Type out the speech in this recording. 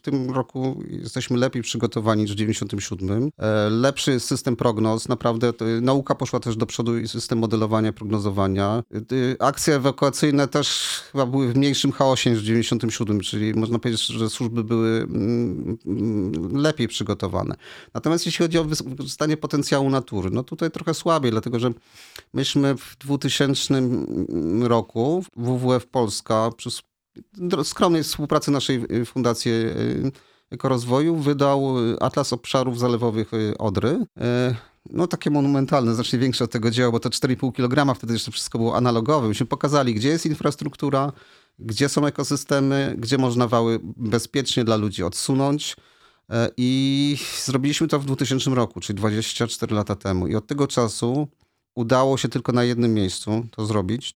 tym roku jesteśmy lepiej przygotowani niż w 97. Lepszy system prognoz, naprawdę nauka poszła też do przodu i system modelowania, prognozowania. Akcje ewakuacyjne też chyba były w mniejszym chaosie niż w 97, czyli można powiedzieć, że służby były lepiej przygotowane. Natomiast jeśli chodzi o wykorzystanie potencjału natury, no tutaj trochę słabiej, dlatego że myśmy w 2000 roku WWF Polska przy skromnej współpracy naszej Fundacji Ekorozwoju wydał Atlas Obszarów Zalewowych Odry. No takie monumentalne, znacznie większe od tego dzieła, bo to 4,5 kg, wtedy jeszcze wszystko było analogowe. Myśmy pokazali, gdzie jest infrastruktura, gdzie są ekosystemy, gdzie można wały bezpiecznie dla ludzi odsunąć. I zrobiliśmy to w 2000 roku, czyli 24 lata temu. I od tego czasu udało się tylko na jednym miejscu to zrobić.